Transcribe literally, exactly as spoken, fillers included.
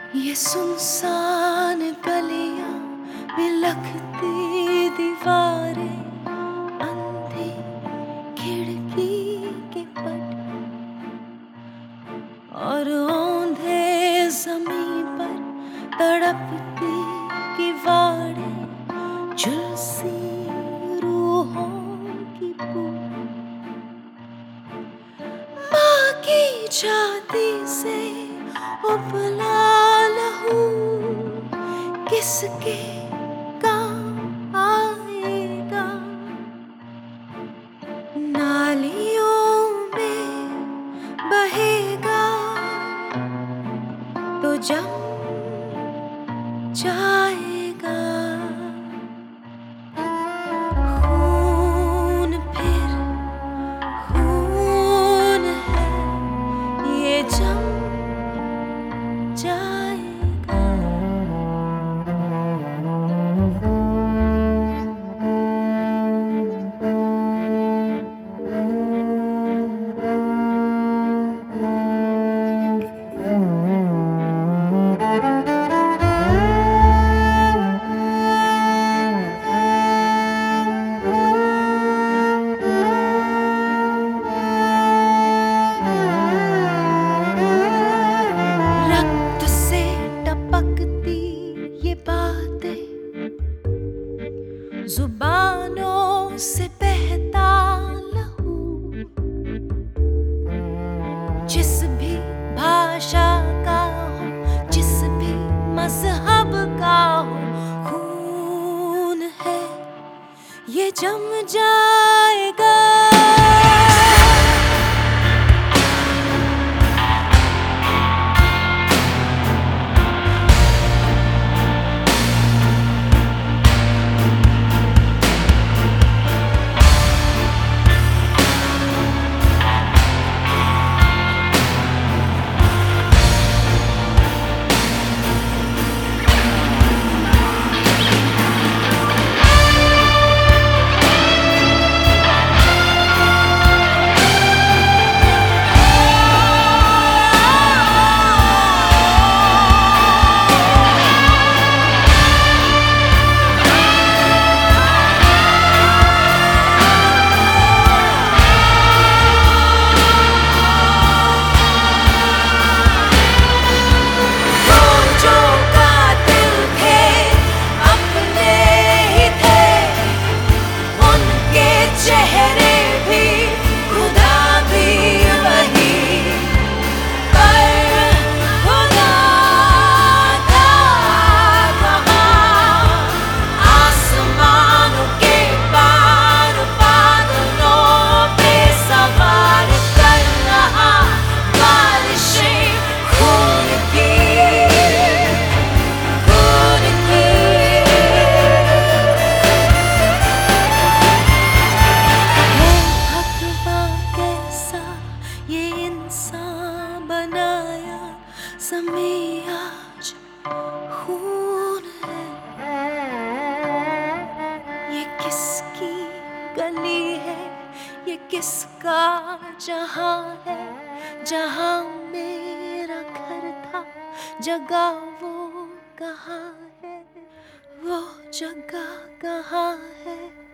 ये सुनसान गलियां, बिलखती दीवारें, अंधी खिड़की के पट और औंधे ज़मीं पर तड़पती किवाड़ें, झुलसी रूहों की बू। माँ की छाती से उबला लहू किसके काम आएगा? नालियों में बहेगा तो जम जाएगा। खून फिर खून है, ये जम जाएगा। रक्त से टपकती ये बातें, जुबानों से बहता लहू, जिस भी भाषा का हो, जिस भी मजहब का हो, खून है ये जम जाएगा। समय आज खून है, ये किसकी गली है, ये किसका जहां है? जहां मेरा घर था, जगह वो कहाँ है? वो जगह कहाँ है?